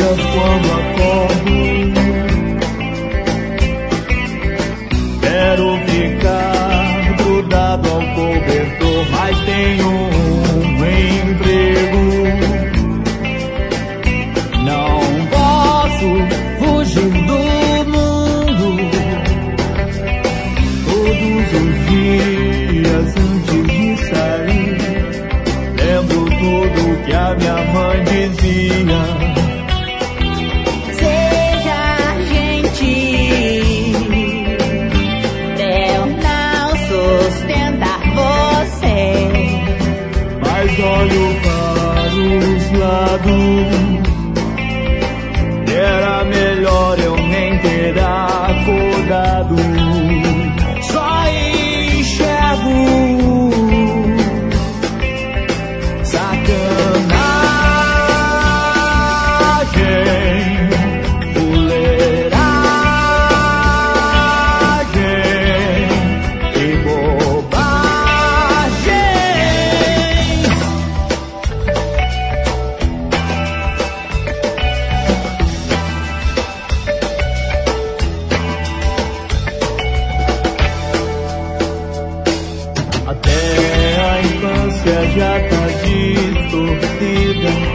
dias quando acordo, quero ficar grudado ao cobertor, mas tenho um emprego. Não posso fugir do mundo. Todos os dias antes de sair, lembro tudo que a minha mãe dizia. Seja gentil, pra eu não sustentar você. Mas olho para os lados, era melhor eu nem ter acordado. Só enxergo sacanagem, fuleiragem e bobagens. Até a infância já tá distorcida,